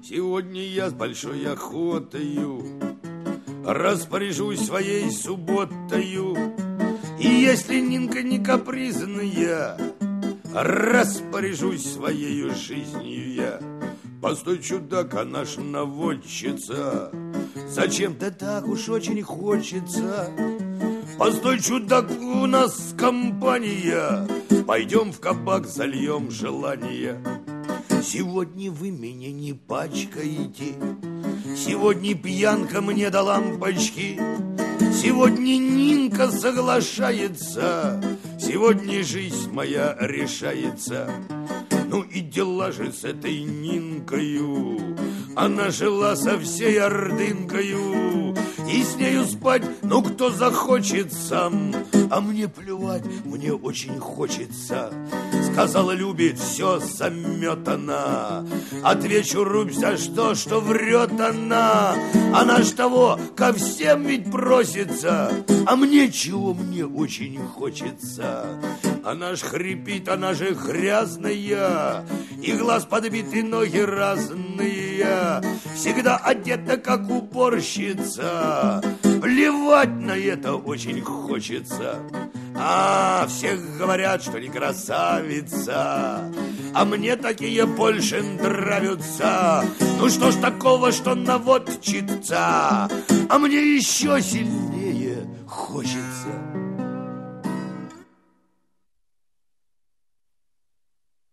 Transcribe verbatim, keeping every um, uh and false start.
Сегодня я с большой охотою распоряжусь своей субботою. И если Нинка не капризная, распоряжусь своею жизнью я. Постой, чудак, она ж наводчица, зачем-то так уж очень хочется. Постой, чудак, у нас компания, пойдем в кабак, зальем желание. Сегодня вы меня не пачкаете, сегодня пьянка мне до лампочки, сегодня Нинка соглашается, сегодня жизнь моя решается. Ну и дела же с этой Нинкою, она жила со всей ордынкою, и с нею спать, ну кто захочет сам. А мне плевать, мне очень хочется. Сказала, любит, все заметана. Отвечу, рубь за что, что врет она. Она ж того ко всем ведь просится, а мне чего, мне очень хочется. Она ж хрипит, она же грязная, и глаз подбит, и ноги разные, всегда одета, как уборщица. Плевать на это очень хочется. А, всех говорят, что не красавица, а мне такие больше нравятся. Ну что ж такого, что наводчица, а мне еще сильнее